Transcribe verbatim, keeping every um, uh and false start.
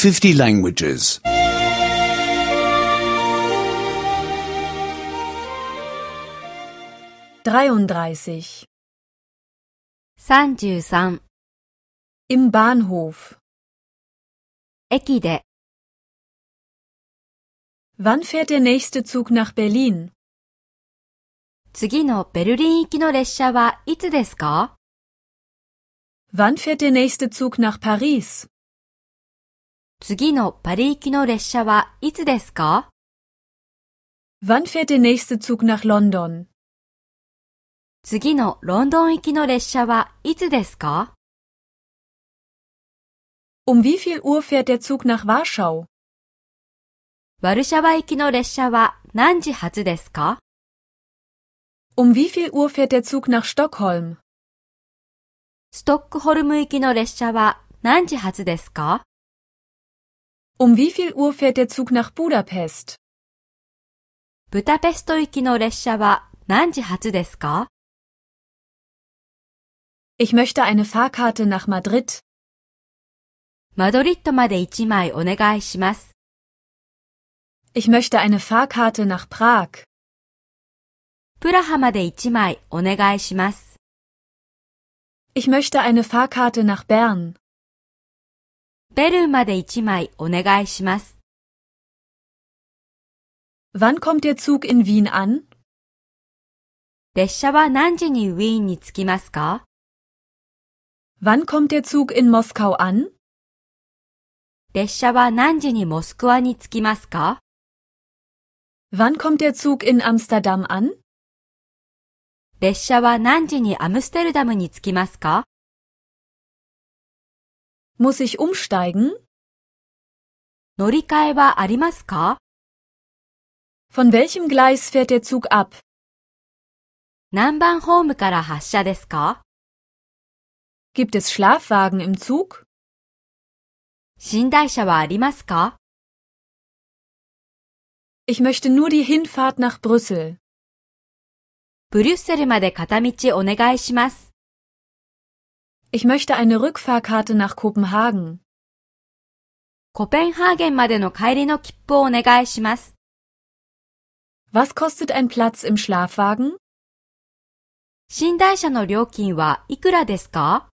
fifty languages. 33. さんじゅうさん Im Bahnhof. 駅で Wann fährt der nächste Zug nach Berlin? 次のベルリン行きの列車はいつですか？ Wann fährt der nächste Zug nach Paris? 次のパリ行きの列車はいつですか？ Wann fährt der nächste Zug nach London? 次のロンドン行きの列車はいつですか？ Um wie viel Uhr fährt der Zug nach Warschau? ワルシャワ行きの列車は何時発ですか？ Um wie viel Uhr fährt der Zug nach Stockholm? ストックホルム行きの列車は何時発ですか？ Um wie viel Uhr fährt der Zug nach Budapest? ブダペスト行きの列車は何時発ですか？ Ich möchte eine Fahrkarte nach Madrid. マドリッドまでいちまいお願いします。 Ich möchte eine Fahrkarte nach Prag. プラハまでいちまいお願いします。 Ich möchte eine Fahrkarte nach Bern. ベルンまでいちまいお願いします。 Wann kommt der Zug in Wien an? 列車は何時にウィーンに着きますか？ Wann kommt der Zug in Moskau an? 列車は何時にモスクワに着きますか？ Wann kommt der Zug in Amsterdam an? 列車は何時にアムステルダムに着きますか？ Muss ich umsteigen? 乗り換えはありますか？ Von welchem Gleis fährt der Zug ab? 何番ホームから発車ですか？ Gibt es Schlafwagen im Zug? 寝台車はありますか？ Ich möchte nur die Hinfahrt nach Brüssel. ブリュッセルまで片道お願いします。 Ich möchte eine Rückfahrkarte nach Kopenhagen. コペンハーゲンまでの帰りの切符をお願いします。 Was kostet ein Platz im Schlafwagen? 寝台車の料金はいくらですか？